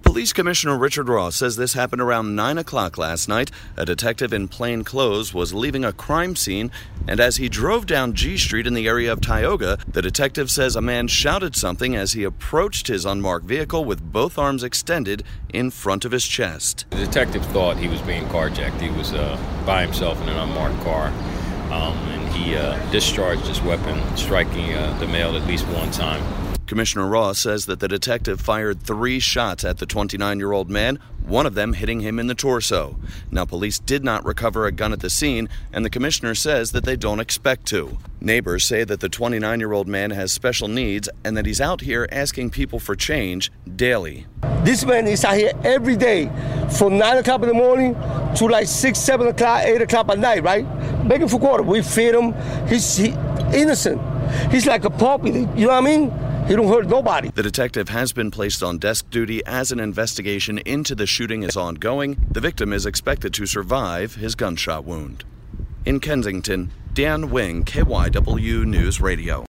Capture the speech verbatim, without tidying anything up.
Police Commissioner Richard Ross says this happened around nine o'clock last night. A detective in plain clothes was leaving a crime scene, and as he drove down G Street in the area of Tioga, the detective says a man shouted something as he approached his unmarked vehicle with both arms extended in front of his chest. The detective thought he was being carjacked. He was uh, by himself in an unmarked car, um, and he uh, discharged his weapon, striking uh, the male at least one time. Commissioner Ross says that the detective fired three shots at the twenty-nine-year-old man, one of them hitting him in the torso. Now, police did not recover a gun at the scene, and the commissioner says that they don't expect to. Neighbors say that the twenty-nine-year-old man has special needs and that he's out here asking people for change daily. This man is out here every day from nine o'clock in the morning to like six, seven o'clock, eight o'clock at night, right? Begging for quarter. We feed him. He's he, innocent. He's like a puppy. You know what I mean? He don't hurt nobody. The detective has been placed on desk duty as an investigation into the shooting is ongoing. The victim is expected to survive his gunshot wound. In Kensington, Dan Wing, K Y W News Radio.